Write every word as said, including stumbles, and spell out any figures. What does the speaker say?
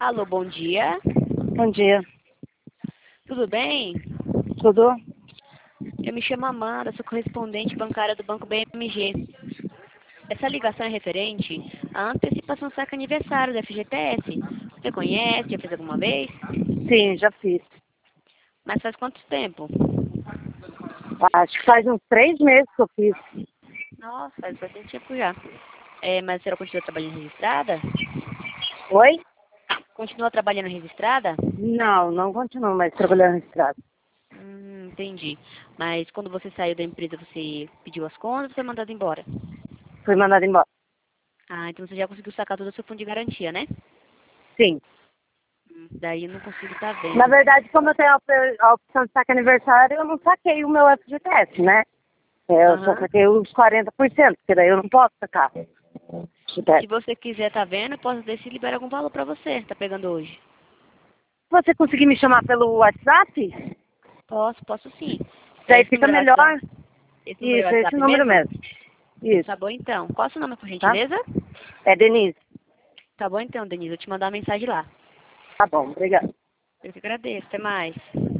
Alô, bom dia. Bom dia. Tudo bem? Tudo? Eu me chamo Amanda, sou correspondente bancária do Banco B M G. Essa ligação é referente à antecipação do saque aniversário da F G T S. Você conhece? Já fez alguma vez? Sim, já fiz. Mas faz quanto tempo? Acho que faz uns três meses que eu fiz. Nossa, faz bastante tempo já. É, mas a senhora continua trabalhando registrada? Oi? Continua trabalhando registrada? Não, não continuo mais trabalhando no estrada. Hum, entendi. Mas quando você saiu da empresa, você pediu as contas ou foi mandado embora? Fui mandada embora. Ah, então você já conseguiu sacar todo o seu fundo de garantia, né? Sim. Hum, daí eu não consigo estar Na vendo. verdade, como eu tenho a op- a opção de saque aniversário, eu não saquei o meu F G T S, né? Eu só Aham. saquei os quarenta por cento, porque daí eu não posso sacar. F G T S. Se você quiser tá vendo, eu posso ver se libera algum valor pra você. Tá pegando hoje? Você conseguir me chamar pelo WhatsApp? Posso, posso sim. É Daí esse fica número é WhatsApp? melhor. Esse número é Isso, esse WhatsApp número mesmo? mesmo. Isso, Tá bom então. Qual é o seu nome, por tá? gentileza? É Denise. Tá bom então, Denise. Eu te mandar uma mensagem lá. Tá bom, obrigada. Eu que agradeço. Até mais.